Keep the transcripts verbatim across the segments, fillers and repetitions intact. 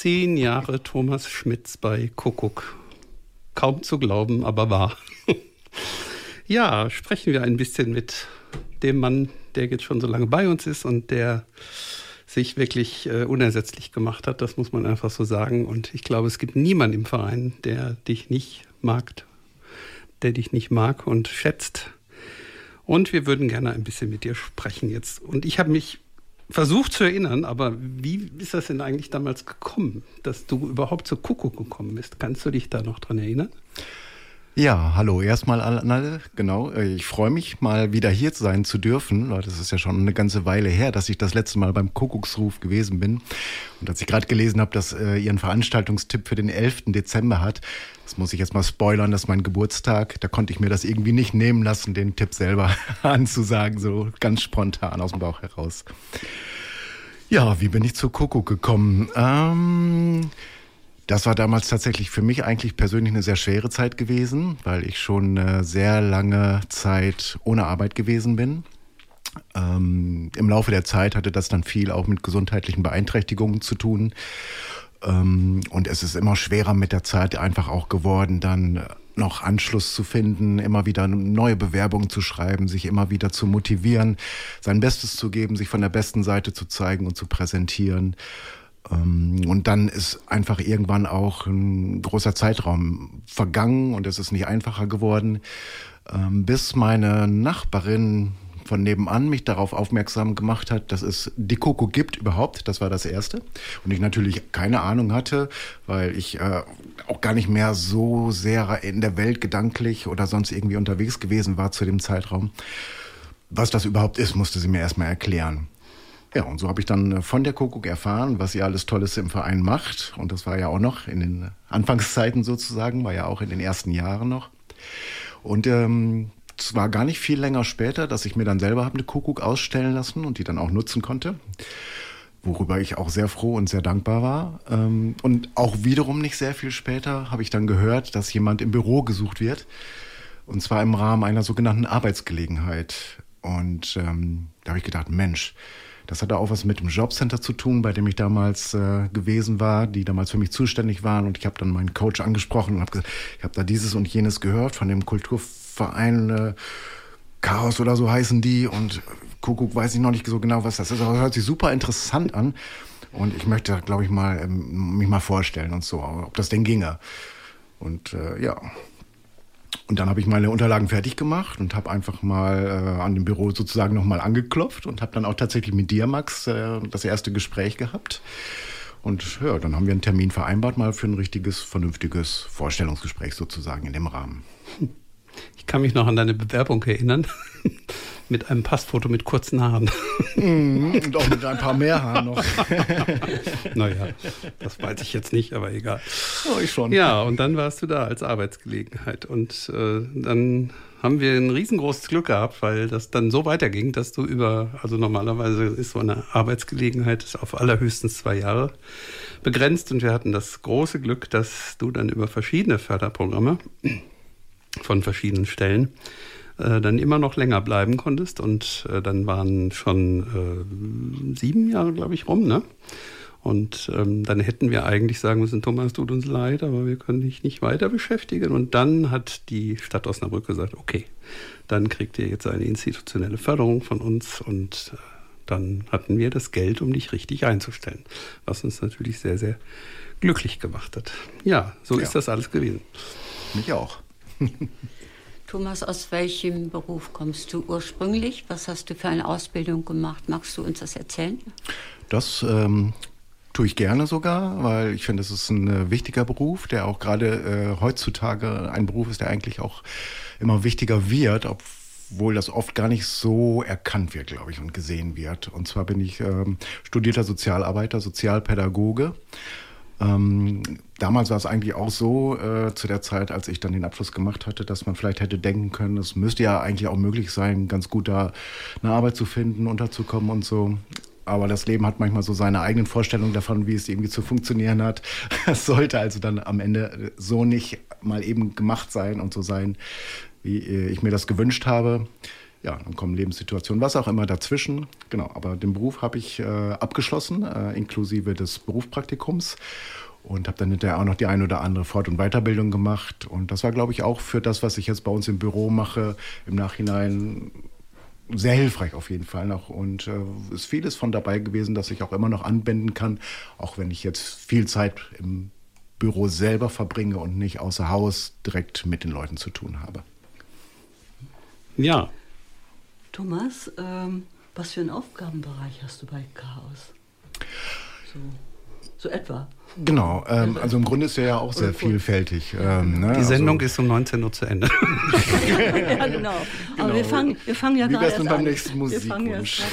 Zehn Jahre Thomas Schmitz bei Kuckuck. Kaum zu glauben, aber wahr. Ja, sprechen wir ein bisschen mit dem Mann, der jetzt schon so lange bei uns ist und der sich wirklich äh, unersetzlich gemacht hat. Das muss man einfach so sagen. Und ich glaube, es gibt niemanden im Verein, der dich nicht mag, der dich nicht mag und schätzt. Und wir würden gerne ein bisschen mit dir sprechen jetzt. Und ich habe mich versucht zu erinnern, aber wie ist das denn eigentlich damals gekommen, dass du überhaupt zu Kuckuck gekommen bist? Kannst du dich da noch dran erinnern? Ja, hallo erstmal an alle. Genau, ich freue mich, mal wieder hier sein zu dürfen. Das ist ja schon eine ganze Weile her, dass ich das letzte Mal beim Kuckucksruf gewesen bin. Und als ich gerade gelesen habe, dass äh, ihr einen Veranstaltungstipp für den elften Dezember hat, das muss ich jetzt mal spoilern, das ist mein Geburtstag. Da konnte ich mir das irgendwie nicht nehmen lassen, den Tipp selber anzusagen, so ganz spontan aus dem Bauch heraus. Ja, wie bin ich zu Kuckuck gekommen? Ähm... Das war damals tatsächlich für mich eigentlich persönlich eine sehr schwere Zeit gewesen, weil ich schon eine sehr lange Zeit ohne Arbeit gewesen bin. Ähm, im Laufe der Zeit hatte das dann viel auch mit gesundheitlichen Beeinträchtigungen zu tun. Ähm, und es ist immer schwerer mit der Zeit einfach auch geworden, dann noch Anschluss zu finden, immer wieder neue Bewerbungen zu schreiben, sich immer wieder zu motivieren, sein Bestes zu geben, sich von der besten Seite zu zeigen und zu präsentieren. Und dann ist einfach irgendwann auch ein großer Zeitraum vergangen und es ist nicht einfacher geworden, bis meine Nachbarin von nebenan mich darauf aufmerksam gemacht hat, dass es die Kuckuck gibt überhaupt. Das war das Erste. Und ich natürlich keine Ahnung hatte, weil ich äh, auch gar nicht mehr so sehr in der Welt gedanklich oder sonst irgendwie unterwegs gewesen war zu dem Zeitraum. Was das überhaupt ist, musste sie mir erstmal erklären. Ja, und so habe ich dann von der Kuckuck erfahren, was sie alles Tolles im Verein macht. Und das war ja auch noch in den Anfangszeiten sozusagen, war ja auch in den ersten Jahren noch. Und ähm, es war gar nicht viel länger später, dass ich mir dann selber habe eine Kuckuck ausstellen lassen und die dann auch nutzen konnte. Worüber ich auch sehr froh und sehr dankbar war. Ähm, und auch wiederum nicht sehr viel später habe ich dann gehört, dass jemand im Büro gesucht wird. Und zwar im Rahmen einer sogenannten Arbeitsgelegenheit. Und ähm, da habe ich gedacht, Mensch, das hatte auch was mit dem Jobcenter zu tun, bei dem ich damals äh, gewesen war, die damals für mich zuständig waren. Und ich habe dann meinen Coach angesprochen und habe gesagt, ich habe da dieses und jenes gehört von dem Kulturverein äh, Chaos oder so heißen die. Und Kuckuck weiß ich noch nicht so genau, was das ist. Aber es hört sich super interessant an. Und ich möchte, glaube ich, mal ähm, mich mal vorstellen und so, ob das denn ginge. Und äh, ja... Und dann habe ich meine Unterlagen fertig gemacht und habe einfach mal äh, an dem Büro sozusagen nochmal angeklopft und habe dann auch tatsächlich mit dir, Max, äh, das erste Gespräch gehabt. Und ja, dann haben wir einen Termin vereinbart mal für ein richtiges, vernünftiges Vorstellungsgespräch sozusagen in dem Rahmen. Ich kann mich noch an deine Bewerbung erinnern. Mit einem Passfoto mit kurzen Haaren. Mm, und auch mit ein paar mehr Haaren noch. Naja, das weiß ich jetzt nicht, aber egal. Oh, ich schon. Ja, und dann warst du da als Arbeitsgelegenheit. Und äh, dann haben wir ein riesengroßes Glück gehabt, weil das dann so weiterging, dass du über, also normalerweise ist so eine Arbeitsgelegenheit auf allerhöchstens zwei Jahre begrenzt. Und wir hatten das große Glück, dass du dann über verschiedene Förderprogramme von verschiedenen Stellen dann immer noch länger bleiben konntest und äh, dann waren schon äh, sieben Jahre, glaube ich, rum, ne? Und ähm, dann hätten wir eigentlich sagen müssen, Thomas, tut uns leid, aber wir können dich nicht weiter beschäftigen. Und dann hat die Stadt Osnabrück gesagt, okay, dann kriegt ihr jetzt eine institutionelle Förderung von uns und äh, dann hatten wir das Geld, um dich richtig einzustellen, was uns natürlich sehr, sehr glücklich gemacht hat. Ja, so ja. Ist das alles gewesen. Mich auch. Thomas, aus welchem Beruf kommst du ursprünglich? Was hast du für eine Ausbildung gemacht? Magst du uns das erzählen? Das ähm, tue ich gerne sogar, weil ich finde, es ist ein äh, wichtiger Beruf, der auch gerade äh, heutzutage ein Beruf ist, der eigentlich auch immer wichtiger wird, obwohl das oft gar nicht so erkannt wird, glaube ich, und gesehen wird. Und zwar bin ich ähm, studierter Sozialarbeiter, Sozialpädagoge. Ähm, damals war es eigentlich auch so, äh, zu der Zeit, als ich dann den Abschluss gemacht hatte, dass man vielleicht hätte denken können, es müsste ja eigentlich auch möglich sein, ganz gut da eine Arbeit zu finden, unterzukommen und so. Aber das Leben hat manchmal so seine eigenen Vorstellungen davon, wie es irgendwie zu funktionieren hat. Es sollte also dann am Ende so nicht mal eben gemacht sein und so sein, wie ich mir das gewünscht habe. ja, dann kommen Lebenssituationen, was auch immer dazwischen. Genau, aber den Beruf habe ich äh, abgeschlossen, äh, inklusive des Berufspraktikums. Und habe dann hinterher auch noch die eine oder andere Fort- und Weiterbildung gemacht. Und das war, glaube ich, auch für das, was ich jetzt bei uns im Büro mache, im Nachhinein sehr hilfreich auf jeden Fall noch. Und es äh, ist vieles von dabei gewesen, das ich auch immer noch anwenden kann, auch wenn ich jetzt viel Zeit im Büro selber verbringe und nicht außer Haus direkt mit den Leuten zu tun habe. Ja. Thomas, ähm, was für einen Aufgabenbereich hast du bei Chaos? So. So etwa. Genau, ähm, also im Grunde ist er ja auch sehr vielfältig. Ähm, ne? Die Sendung also, ist um neunzehn Uhr zu Ende. Ja, genau. Aber genau. wir fangen, wir fangen ja Wie gerade wär's denn erst beim an. nächsten Musikwunsch?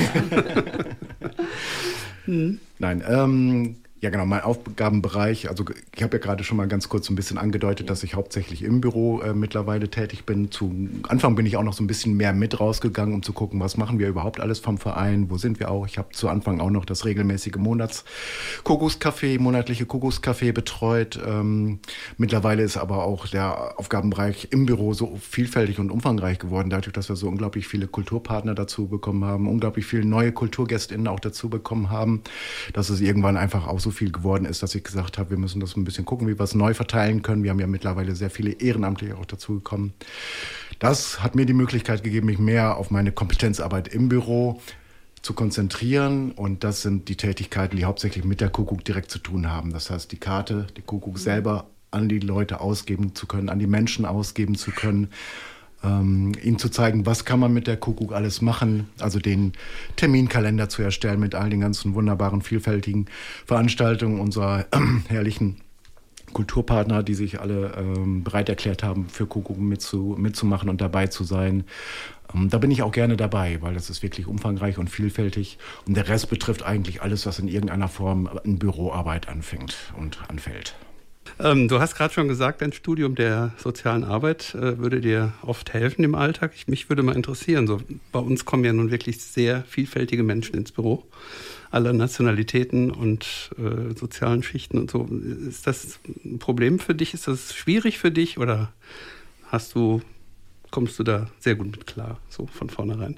hm. Nein, ähm, ja genau, mein Aufgabenbereich, also ich habe ja gerade schon mal ganz kurz ein bisschen angedeutet, dass ich hauptsächlich im Büro äh, mittlerweile tätig bin. Zu Anfang bin ich auch noch so ein bisschen mehr mit rausgegangen, um zu gucken, was machen wir überhaupt alles vom Verein, wo sind wir auch. Ich habe zu Anfang auch noch das regelmäßige Monats-Kuckuckscafé, monatliche Kuckuckscafé betreut. Ähm, mittlerweile ist aber auch der Aufgabenbereich im Büro so vielfältig und umfangreich geworden, dadurch, dass wir so unglaublich viele Kulturpartner dazu bekommen haben, unglaublich viele neue KulturgästInnen auch dazu bekommen haben, dass es irgendwann einfach auch so viel geworden ist, dass ich gesagt habe, wir müssen das ein bisschen gucken, wie wir es neu verteilen können. Wir haben ja mittlerweile sehr viele Ehrenamtliche auch dazu gekommen. Das hat mir die Möglichkeit gegeben, mich mehr auf meine Kompetenzarbeit im Büro zu konzentrieren. Und das sind die Tätigkeiten, die hauptsächlich mit der Kuckuck direkt zu tun haben. Das heißt, die Karte, die Kuckuck selber an die Leute ausgeben zu können, an die Menschen ausgeben zu können. Ähm, ihnen zu zeigen, was kann man mit der Kuckuck alles machen, also den Terminkalender zu erstellen mit all den ganzen wunderbaren, vielfältigen Veranstaltungen unserer äh, herrlichen Kulturpartner, die sich alle ähm, bereit erklärt haben, für Kuckuck mitzu, mitzumachen und dabei zu sein. Ähm, da bin ich auch gerne dabei, weil das ist wirklich umfangreich und vielfältig und der Rest betrifft eigentlich alles, was in irgendeiner Form in Büroarbeit anfängt und anfällt. Ähm, du hast gerade schon gesagt, ein Studium der sozialen Arbeit äh, würde dir oft helfen im Alltag. Ich, mich würde mal interessieren, so, bei uns kommen ja nun wirklich sehr vielfältige Menschen ins Büro, aller Nationalitäten und äh, sozialen Schichten und so. Ist das ein Problem für dich? Ist das schwierig für dich oder hast du, kommst du da sehr gut mit klar, so von vornherein?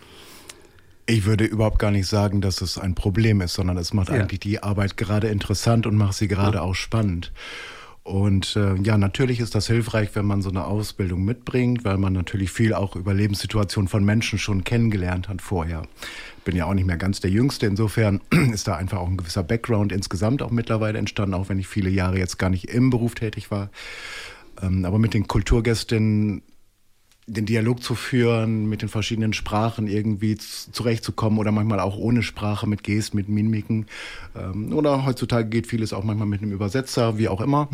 Ich würde überhaupt gar nicht sagen, dass es ein Problem ist, sondern es macht ja. eigentlich die Arbeit gerade interessant und macht sie gerade ja. auch spannend. Und äh, ja, natürlich ist das hilfreich, wenn man so eine Ausbildung mitbringt, weil man natürlich viel auch über Lebenssituationen von Menschen schon kennengelernt hat vorher. Ich bin ja auch nicht mehr ganz der Jüngste, insofern ist da einfach auch ein gewisser Background insgesamt auch mittlerweile entstanden, auch wenn ich viele Jahre jetzt gar nicht im Beruf tätig war. Ähm, aber mit den Kulturgästinnen den Dialog zu führen, mit den verschiedenen Sprachen irgendwie zurechtzukommen oder manchmal auch ohne Sprache, mit Gesten, mit Mimiken. Ähm, oder heutzutage geht vieles auch manchmal mit einem Übersetzer, wie auch immer.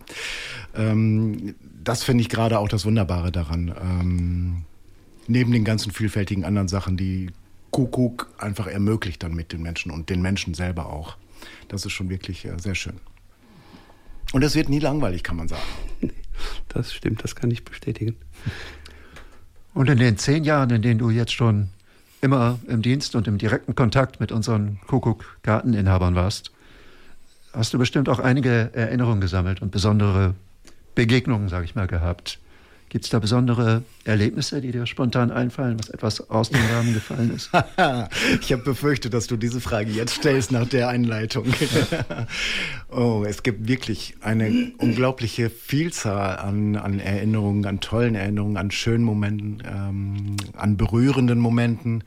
ähm, das finde ich gerade auch das Wunderbare daran. Ähm, neben den ganzen vielfältigen anderen Sachen, die Kuckuck einfach ermöglicht dann mit den Menschen und den Menschen selber auch. Das ist schon wirklich äh, sehr schön. Und es wird nie langweilig, kann man sagen. Das stimmt, das kann ich bestätigen. Und in den zehn Jahren, in denen du jetzt schon immer im Dienst und im direkten Kontakt mit unseren Kuckuck-Garteninhabern warst, hast du bestimmt auch einige Erinnerungen gesammelt und besondere Begegnungen, sage ich mal, gehabt. Gibt es da besondere Erlebnisse, die dir spontan einfallen, was etwas aus dem Rahmen gefallen ist? Ich habe befürchtet, dass du diese Frage jetzt stellst nach der Einleitung. Oh, es gibt wirklich eine unglaubliche Vielzahl an, an Erinnerungen, an tollen Erinnerungen, an schönen Momenten, ähm, an berührenden Momenten.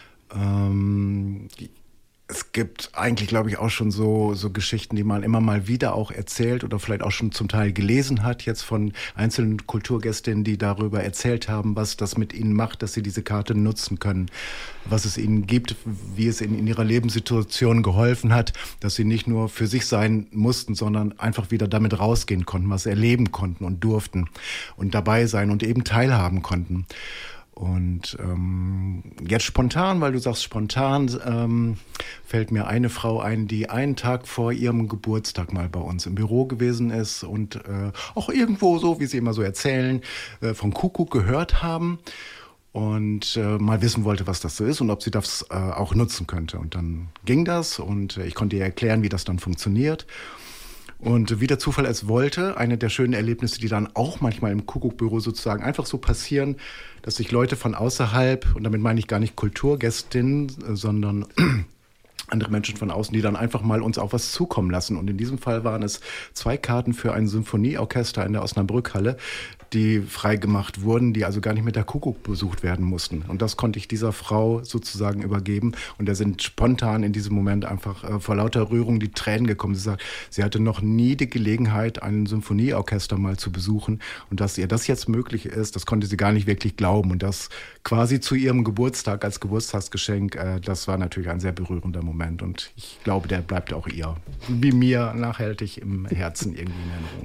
Ähm, Es gibt eigentlich, glaube ich, auch schon so, so Geschichten, die man immer mal wieder auch erzählt oder vielleicht auch schon zum Teil gelesen hat, jetzt von einzelnen Kulturgästinnen, die darüber erzählt haben, was das mit ihnen macht, dass sie diese Karte nutzen können, was es ihnen gibt, wie es ihnen in ihrer Lebenssituation geholfen hat, dass sie nicht nur für sich sein mussten, sondern einfach wieder damit rausgehen konnten, was erleben konnten und durften und dabei sein und eben teilhaben konnten. Und ähm, jetzt spontan, weil du sagst spontan, ähm, fällt mir eine Frau ein, die einen Tag vor ihrem Geburtstag mal bei uns im Büro gewesen ist und äh, auch irgendwo so, wie sie immer so erzählen, äh, von Kuckuck gehört haben und äh, mal wissen wollte, was das so ist und ob sie das äh, auch nutzen könnte. Und dann ging das und äh, ich konnte ihr erklären, wie das dann funktioniert. Und wie der Zufall es wollte, eine der schönen Erlebnisse, die dann auch manchmal im Kuckuck-Büro sozusagen einfach so passieren, dass sich Leute von außerhalb, und damit meine ich gar nicht Kulturgästinnen, sondern andere Menschen von außen, die dann einfach mal uns auch was zukommen lassen. Und in diesem Fall waren es zwei Karten für ein Symphonieorchester in der Osnabrückhalle, die freigemacht wurden, die also gar nicht mit der Kuckuck besucht werden mussten. Und das konnte ich dieser Frau sozusagen übergeben. Und da sind spontan in diesem Moment einfach äh, vor lauter Rührung die Tränen gekommen. Sie sagt, sie hatte noch nie die Gelegenheit, ein Symphonieorchester mal zu besuchen. Und dass ihr das jetzt möglich ist, das konnte sie gar nicht wirklich glauben. Und das quasi zu ihrem Geburtstag als Geburtstagsgeschenk, äh, das war natürlich ein sehr berührender Moment. Und ich glaube, der bleibt auch ihr, wie mir, nachhaltig im Herzen irgendwie in Erinnerung.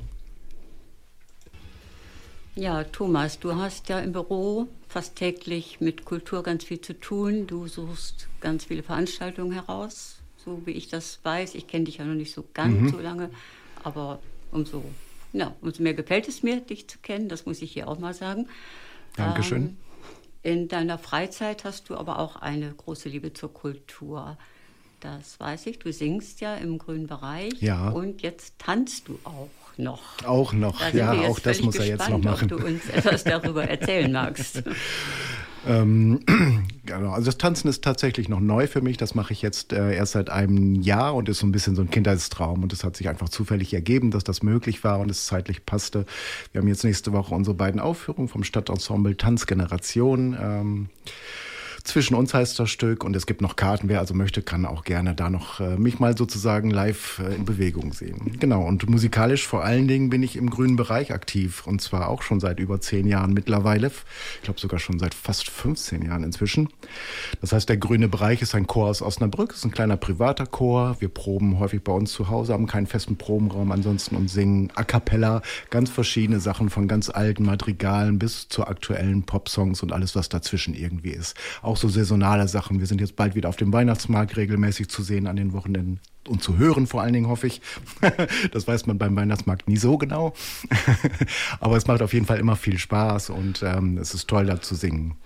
Ja, Thomas, du hast ja im Büro fast täglich mit Kultur ganz viel zu tun. Du suchst ganz viele Veranstaltungen heraus, so wie ich das weiß. Ich kenne dich ja noch nicht so ganz mhm. so lange, aber umso, ja, umso mehr gefällt es mir, dich zu kennen. Das muss ich hier auch mal sagen. Dankeschön. Ähm, in deiner Freizeit hast du aber auch eine große Liebe zur Kultur. Das weiß ich. Du singst ja im grünen Bereich. Ja. Und jetzt tanzt du auch noch. Auch noch, da ja, auch das muss er jetzt noch machen. Ob du uns etwas darüber erzählen magst. ähm, genau, also das Tanzen ist tatsächlich noch neu für mich. Das mache ich jetzt äh, erst seit einem Jahr und ist so ein bisschen so ein Kindheitstraum. Und es hat sich einfach zufällig ergeben, dass das möglich war und es zeitlich passte. Wir haben jetzt nächste Woche unsere beiden Aufführungen vom Stadtensemble Tanzgeneration. Ähm, Zwischen uns heißt das Stück und es gibt noch Karten. Wer also möchte, kann auch gerne da noch äh, mich mal sozusagen live äh, in Bewegung sehen. Genau, und musikalisch vor allen Dingen bin ich im grünen Bereich aktiv und zwar auch schon seit über zehn Jahren mittlerweile. Ich glaube sogar schon seit fast fünfzehn Jahren inzwischen. Das heißt, der grüne Bereich ist ein Chor aus Osnabrück, ist ein kleiner privater Chor. Wir proben häufig bei uns zu Hause, haben keinen festen Probenraum ansonsten und singen a cappella ganz verschiedene Sachen von ganz alten Madrigalen bis zu aktuellen Popsongs und alles, was dazwischen irgendwie ist. Auch so saisonale Sachen. Wir sind jetzt bald wieder auf dem Weihnachtsmarkt regelmäßig zu sehen an den Wochenenden und zu hören vor allen Dingen, hoffe ich. Das weiß man beim Weihnachtsmarkt nie so genau. Aber es macht auf jeden Fall immer viel Spaß und ähm, es ist toll, da zu singen.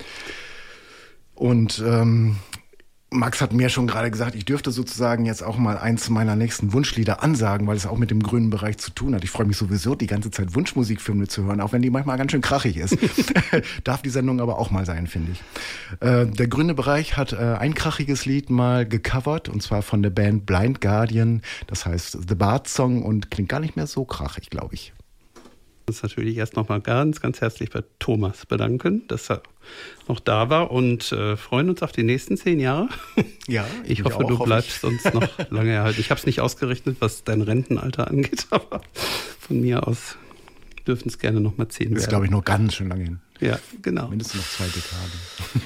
Und ähm, Max hat mir schon gerade gesagt, ich dürfte sozusagen jetzt auch mal eins meiner nächsten Wunschlieder ansagen, weil es auch mit dem grünen Bereich zu tun hat. Ich freue mich sowieso, die ganze Zeit Wunschmusikfilme zu hören, auch wenn die manchmal ganz schön krachig ist. Darf die Sendung aber auch mal sein, finde ich. Äh, der grüne Bereich hat äh, ein krachiges Lied mal gecovert, und zwar von der Band Blind Guardian. Das heißt The Bard Song und klingt gar nicht mehr so krachig, glaube ich. Uns natürlich erst nochmal ganz, ganz herzlich bei Thomas bedanken, dass er noch da war und äh, freuen uns auf die nächsten zehn Jahre. Ja, ich, ich hoffe, auch, du hoffe bleibst ich. uns noch lange erhalten. Ich habe es nicht ausgerechnet, was dein Rentenalter angeht, aber von mir aus dürfen es gerne nochmal zehn werden. Das ist, glaube ich, noch ganz schön lange hin. Ja, genau. Mindestens noch zwei Dekaden.